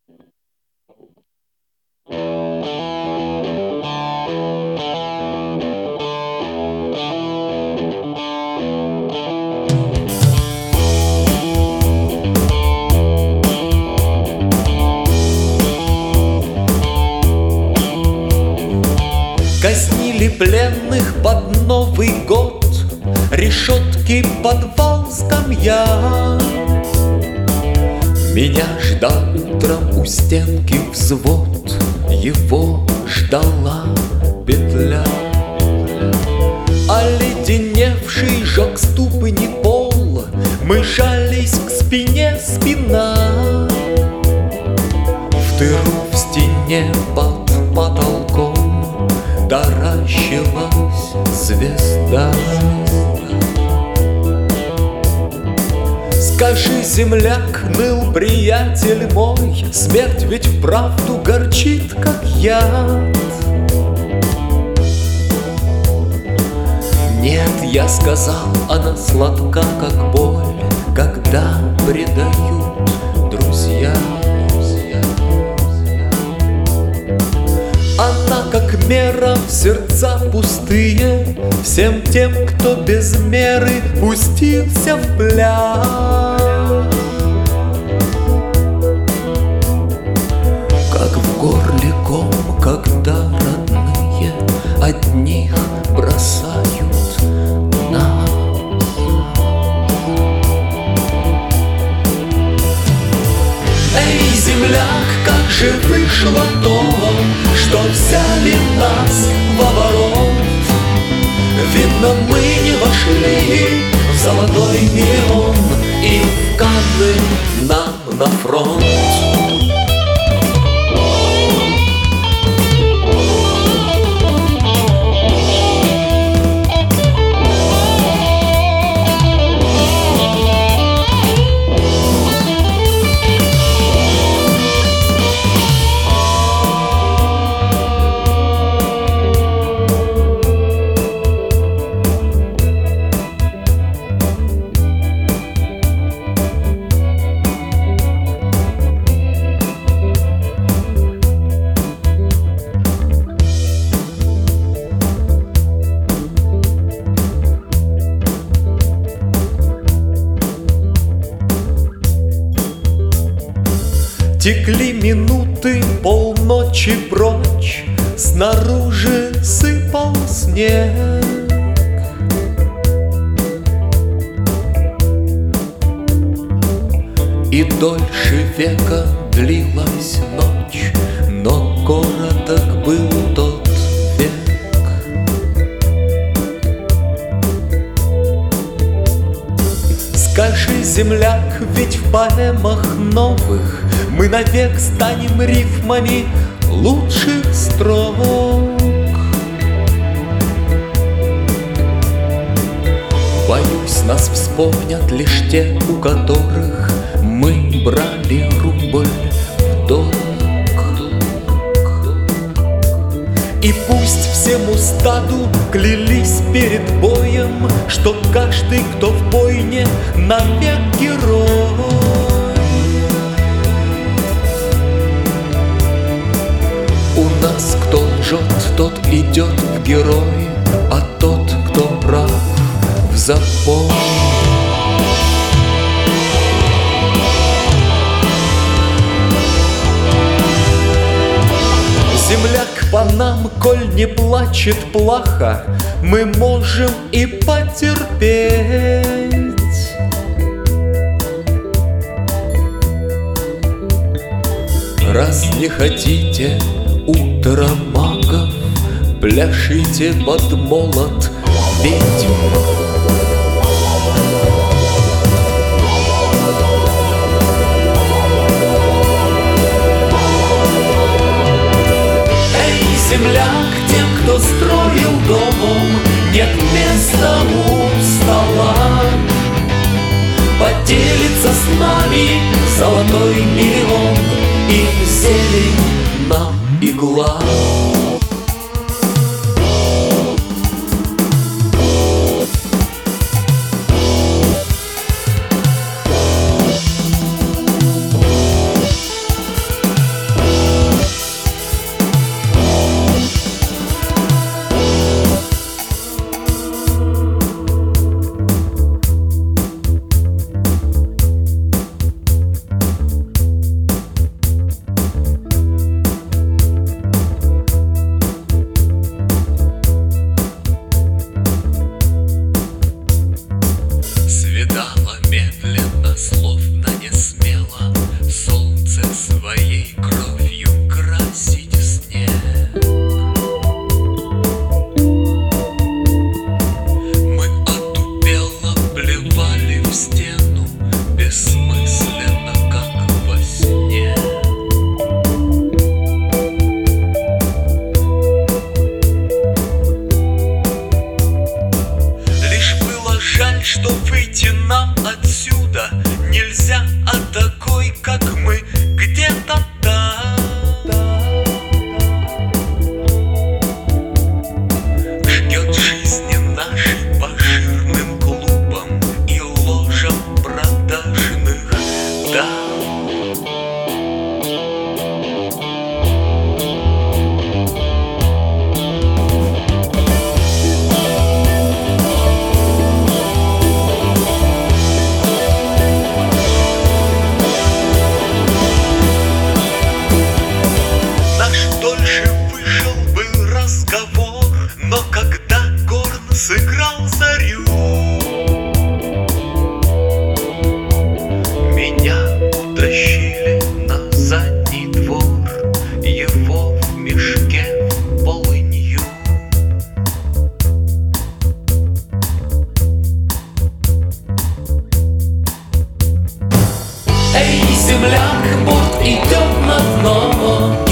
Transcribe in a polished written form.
Казнили пленных под Новый год, решетки, подвал, скамья. Меня ждал утром у стенки взвод, его ждала петля. Оледеневший жег ступни пол, мы жались к спине спина. В дыру в стене под потолком таращилась звезда. Скажи, земляк, ныл приятель мой, смерть ведь вправду горчит, как яд. Нет, я сказал, она сладка, как боль, когда предают друзья. Она, как мера, в сердца пустые, всем тем, кто без меры пустился в пляс. Как в горле ком, когда родные одних бросают нас. Эй, земляк, как же вышло то, что взяли нас в оборот? Видно, мы не вошли в золотой миллион, и в Канны нам на фронт. Текли минуты, полночи прочь, снаружи сыпал снег. И дольше века длилась ночь, но короток был тот век. Скажи, земляк, ведь в поэмах новых мы навек станем рифмами лучших строк. Боюсь, нас вспомнят лишь те, у которых мы брали рубль в долг. И пусть всему стаду клялись перед боем, что каждый, кто в бойне, навек герой. У нас кто лжет, тот идет в герой, а тот, кто прав, в запой. Земляк по нам, коль не плачет плаха, мы можем и потерпеть. Раз не хотите утромагов, пляшите под молот ведьм. Земляк, тем, кто строил дом, нет места у стола. Поделится с нами золотой миллион, и зелень нам игла. нельзя, а такой, как мы, где-то там. Ждет жизни нашей по жирным клубам и ложам продажных дам. Но когда горн сыграл зарю, меня утащили на задний двор, его в мешке полынью. Эй, земляк, борт идет на дно.